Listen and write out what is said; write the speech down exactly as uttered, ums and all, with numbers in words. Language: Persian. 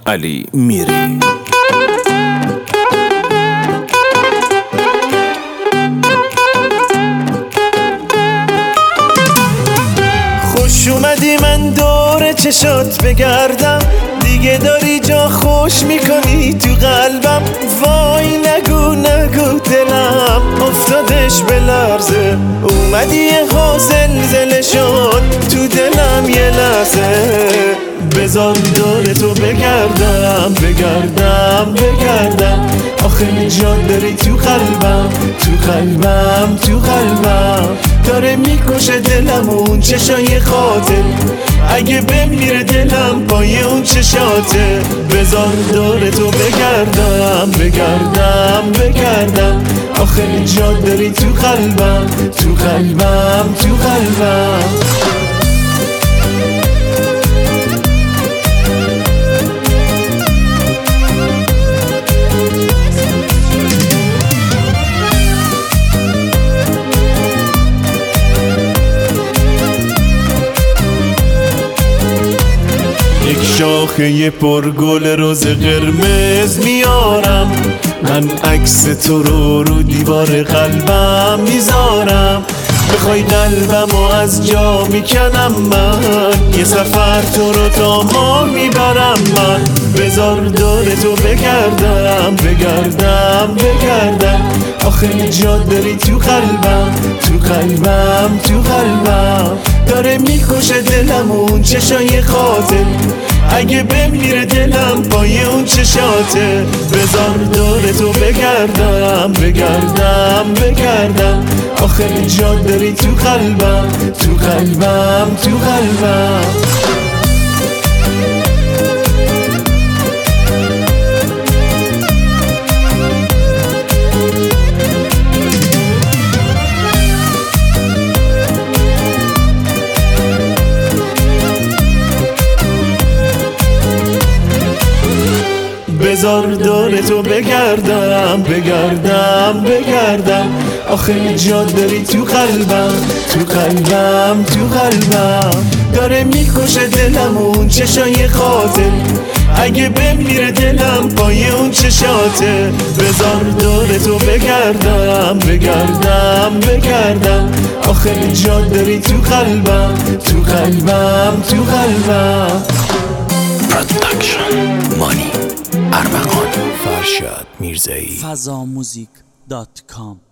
علی میری. خوش اومدی من دور چشات بگردم، دیگه داری جا خوش میکنی تو قلبم. وای نگو نگو دلم افتادش به لرزه، اومدی یه ها زلزله شد تو دلم یه لحظه. بذار دور تو بگردم بگردم بگردم، آخه جان داری تو قلبم تو قلبم تو قلبم. داره میکشه دلم اون چشای خاطر، اگه بمیره دلم پای اون چشاته. بذار دور تو بگردم بگردم بگردم، آخه جان داری تو قلبم تو قلبم تو قلبم. یک شاخه پرگل روز قرمز میارم، من عکس تو رو رو دیوار قلبم میذارم. بخوای قلبمو از جا میکنم من، یه سفر تو رو تا ما میبرم من. بذار دور تو بگردم بگردم بگردم، آخه جا داری تو قلبم تو قلبم تو قلبم. داره میکشه دلم اون چشای خاطر، اگه بمیره دلم پای اون چشاته. بذار دور تو بگردم بگردم بگردم، آخه جا داری تو قلبم تو قلبم تو قلبم. بذار دور تو بگردم بگردم بگردم، آخه جا داری تو قلبم تو قلبم تو قلبم. داره میکشه دلم اون چشای خاطر، اگه بمیره دلم پای اون چشاته. بذار دور تو بگردم بگردم بگردم، آخه جا داری تو قلبم تو قلبم تو قلبم. پروداکشن مانی ارمغان فرشاد میرزایی فضاموزیک دات کام